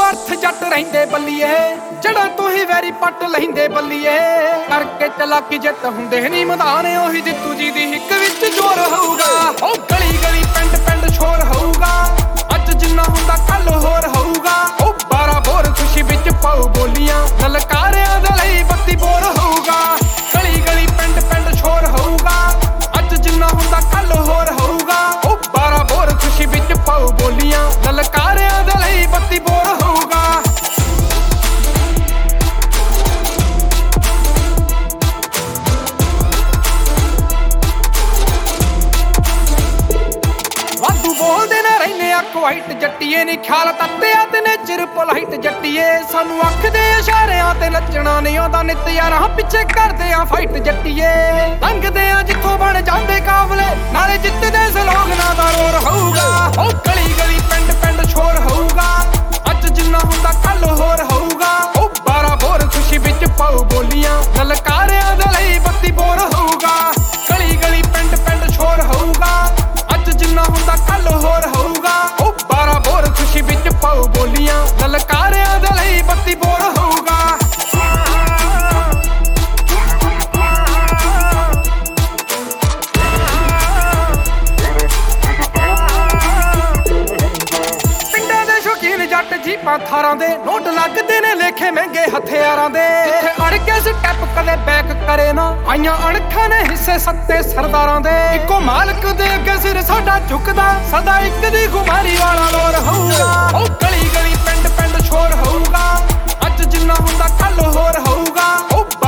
अर्थ जट रहिंदे बल्लीए जड़ा तू ही वैरी पट लहिंदे बल्लीए करके चलाकी जित हुंदे नी मैदान ओही जित्तू जी दी हिक विच जोर होऊगा ओ गली गली पिंड पिंड शोर होऊगा अज जिन्ना हुंदा कल होर होऊगा ओ 12 बोर खुशी विच पाऊ बोलियां ललकारियां दे लई बत्ती बोर होऊगा गली गली पिंड पिंड शोर होऊगा अज जिन्ना हुंदा कल होर होऊगा ओ 12 बोर खुशी विच पाऊ बोलियां ललकारियां दे लई बत्ती बोर होऊगा वादू बोलदे ना रहने क्वाइट जट्टीए नी ख्याल तत्ते ते नेचर पोलाइट जट्टीए सानू आखदे इशारियां ते नचना नहीं आंदा नित यारां पिछे करदे आ फाइट जट्टीए लंघदे आ जिथों बन जांदे काबले नाले जितदे सलोगना दा रोर होऊगा ओ गली गली पिंड पिंड शोर होऊगा अज जिन्ना हुंदा कल होर होऊगा ओ 12 बोर खुशी विच पाऊ बोलियां ललकारियां दे लई बत्ती बोर होऊगा गली गली पिंड पिंड शोर होऊगा अज जिन्ना हुंदा कल होर होऊगा ओ 12 बोर खुशी विच पाऊ बोलियां ललकारियां दे लई बत्ती बोर होऊगा जट जीपां थारां दे नोट लगदे ने लेखे महंगे हथियारां दे जिथे अड़ के स्टैप कदे बैक करे ना आईयां अणखां ने हिस्से सत्ते सरदारां दे इको मालक दे अगे सिर साडा झुकदा सदा इक दी गुमारी वाला लोर होऊगा ओ गली गली पिंड पिंड शोर होऊगा अज जिन्ना हुंदा कल होर होऊगा ओ